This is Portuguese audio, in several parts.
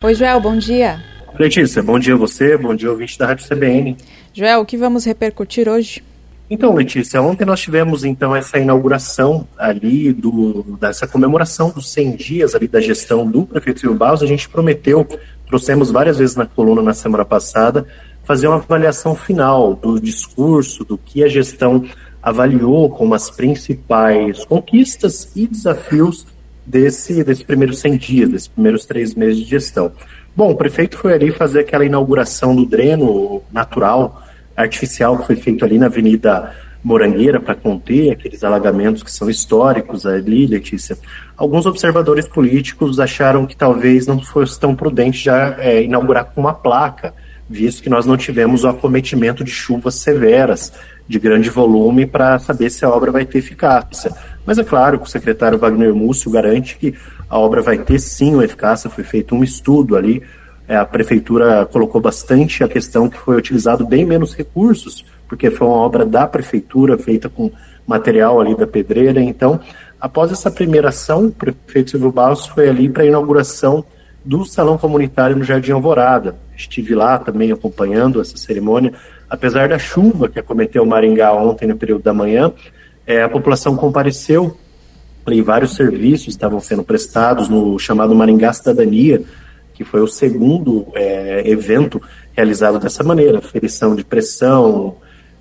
Oi, Joel, bom dia. Letícia, bom dia a você, bom dia ouvinte da Rádio CBN. Joel, o que vamos repercutir hoje? Então, Letícia, ontem nós tivemos essa inauguração ali dessa comemoração dos 100 dias ali da gestão do prefeito Silvio Barros. A gente prometeu, trouxemos várias vezes na coluna na semana passada, fazer uma avaliação final do discurso, do que a gestão avaliou como as principais conquistas e desafios desse primeiro 100 dias, desses primeiros 3 meses de gestão. Bom, o prefeito foi ali fazer aquela inauguração do dreno natural, artificial, que foi feito ali na Avenida Morangueira para conter aqueles alagamentos que são históricos ali, Letícia. Alguns observadores políticos acharam que talvez não fosse tão prudente já inaugurar com uma placa, visto que nós não tivemos o acometimento de chuvas severas, de grande volume, para saber se a obra vai ter eficácia. Mas é claro que o secretário Wagner Múcio garante que a obra vai ter sim uma eficácia, foi feito um estudo ali, a prefeitura colocou bastante a questão que foi utilizado bem menos recursos, porque foi uma obra da prefeitura, feita com material ali da pedreira. Então, após essa primeira ação, o prefeito Silvio Barros foi ali para a inauguração do Salão Comunitário no Jardim Alvorada. Estive lá também acompanhando essa cerimônia. Apesar da chuva que acometeu Maringá ontem no período da manhã, a população compareceu e vários serviços estavam sendo prestados no chamado Maringá Cidadania, que foi o segundo evento realizado dessa maneira, aferição de pressão,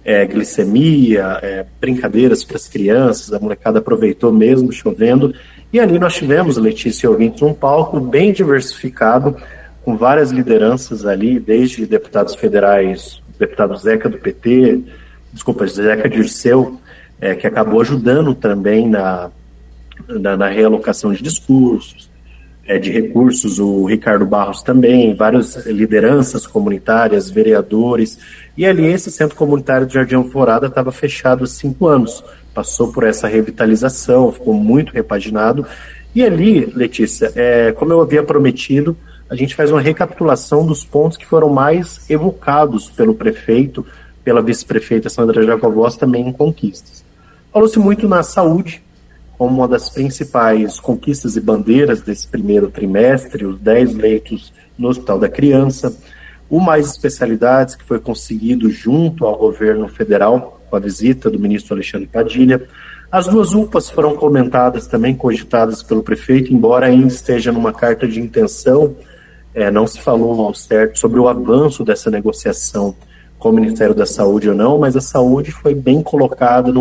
glicemia, brincadeiras para as crianças, a molecada aproveitou mesmo, chovendo, e ali nós tivemos, Letícia e ouvintes, um palco bem diversificado, com várias lideranças ali, desde deputados federais, deputado Zeca do PT, Zeca Dirceu, que acabou ajudando também na realocação de discursos, de recursos, o Ricardo Barros também, várias lideranças comunitárias, vereadores, e ali esse centro comunitário do Jardim Alvorada estava fechado há 5 anos, passou por essa revitalização, ficou muito repaginado, e ali, Letícia, como eu havia prometido, a gente faz uma recapitulação dos pontos que foram mais evocados pelo prefeito, pela vice-prefeita Sandra Jacovós, também em conquistas. Falou-se muito na saúde, como uma das principais conquistas e bandeiras desse primeiro trimestre, os 10 leitos no Hospital da Criança, o Mais Especialidades, que foi conseguido junto ao governo federal, com a visita do ministro Alexandre Padilha. As 2 UPAs foram comentadas também, cogitadas pelo prefeito, embora ainda esteja numa carta de intenção, não se falou ao certo sobre o avanço dessa negociação com o Ministério da Saúde ou não, mas a saúde foi bem colocada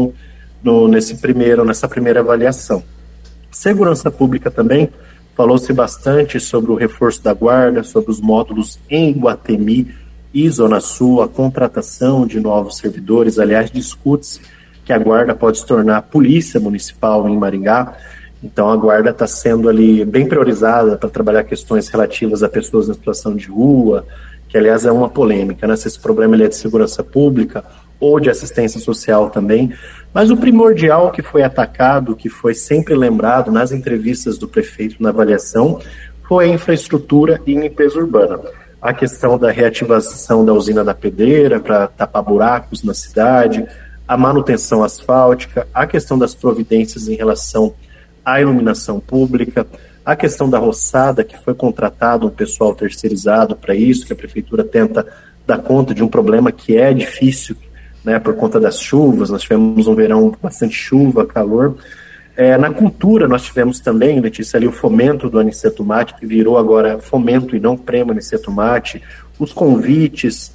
nessa primeira avaliação. Segurança Pública também, falou-se bastante sobre o reforço da guarda, sobre os módulos em Iguatemi e Zona Sul, a contratação de novos servidores. Aliás, discute-se que a guarda pode se tornar polícia municipal em Maringá, então a guarda está sendo ali bem priorizada para trabalhar questões relativas a pessoas em situação de rua, que aliás é uma polêmica, né? Se esse problema ele é de segurança pública ou de assistência social também, mas o primordial que foi atacado, que foi sempre lembrado nas entrevistas do prefeito na avaliação, foi a infraestrutura e limpeza urbana. A questão da reativação da usina da Pedreira para tapar buracos na cidade, a manutenção asfáltica, a questão das providências em relação à iluminação pública, a questão da roçada, que foi contratado um pessoal terceirizado para isso, que a prefeitura tenta dar conta de um problema que é difícil, né, por conta das chuvas. Nós tivemos um verão com bastante chuva, calor. Na cultura nós tivemos também, Letícia, ali o fomento do Aniceto Mate, que virou agora fomento e não prêmio Aniceto Mate, os convites,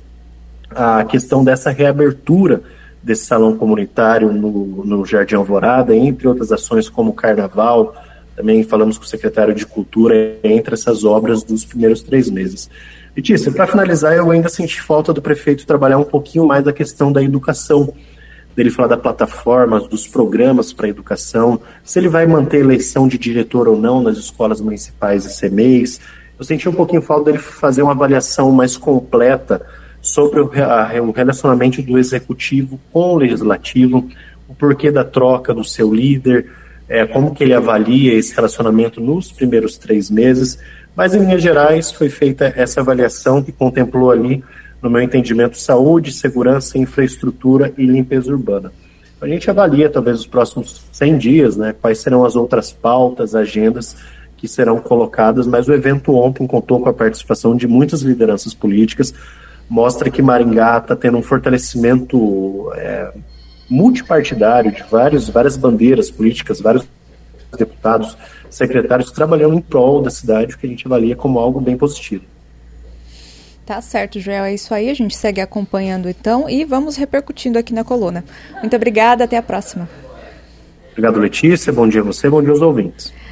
a questão dessa reabertura desse salão comunitário no Jardim Alvorada, entre outras ações como o Carnaval. Também falamos com o secretário de Cultura entre essas obras dos primeiros 3 meses. Letícia, para finalizar, eu ainda senti falta do prefeito trabalhar um pouquinho mais da questão da educação, dele falar da plataforma, dos programas para a educação, se ele vai manter eleição de diretor ou não nas escolas municipais e CMEs. Eu senti um pouquinho falta dele fazer uma avaliação mais completa sobre o relacionamento do executivo com o legislativo, o porquê da troca do seu líder, como que ele avalia esse relacionamento nos primeiros 3 meses, mas em linhas gerais foi feita essa avaliação que contemplou ali, no meu entendimento, saúde, segurança, infraestrutura e limpeza urbana. A gente avalia talvez os próximos 100 dias, né, quais serão as outras pautas, agendas que serão colocadas, mas o evento ontem contou com a participação de muitas lideranças políticas, mostra que Maringá está tendo um fortalecimento multipartidário de várias bandeiras políticas, vários deputados, secretários trabalhando em prol da cidade, o que a gente avalia como algo bem positivo. Tá certo, Joel, é isso aí, a gente segue acompanhando então e vamos repercutindo aqui na coluna. Muito obrigada, até a próxima. Obrigado, Letícia, bom dia a você, bom dia aos ouvintes.